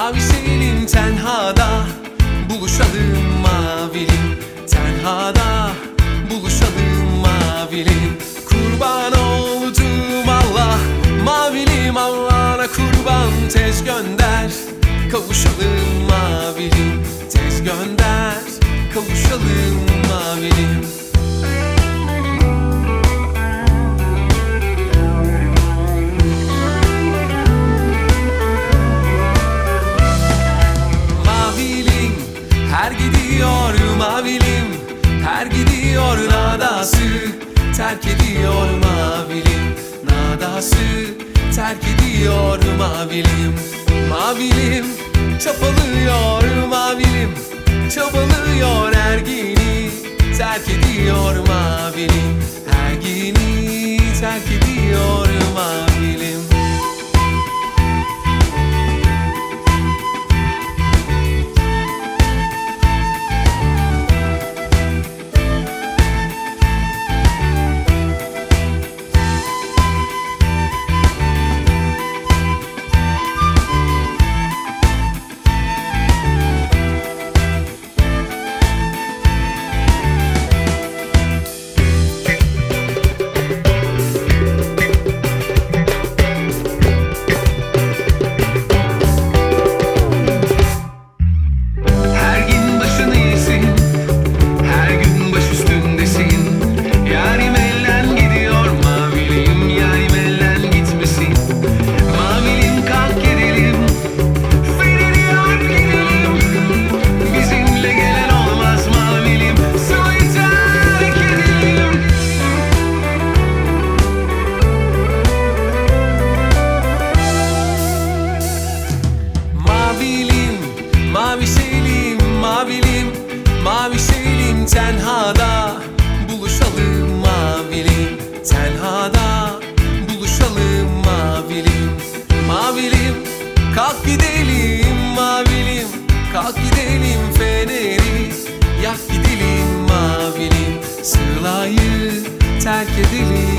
Mavişelim tenhada, buluşalım mavilim. Tenhada buluşalım mavilim. Kurban oldum Allah, mavilim Allah'ına kurban. Tez gönder, kavuşalım mavilim. Tez gönder, kavuşalım mavilim. Her gidiyor mavilim, her gidiyor nadası, terk ediyor mavilim. Nadası terk ediyor mavilim. Mavilim çapalıyor mavilim, çabalıyor ergini, terk ediyor mavilim. Ergini terk ediyor mavilim. Mavişelim mavilim, mavişelim tenhada, buluşalım mavilim. Tenhada buluşalım mavilim. Mavilim kalk gidelim mavilim, kalk gidelim feneri yak gidelim mavilim. Sığlayı terk edelim.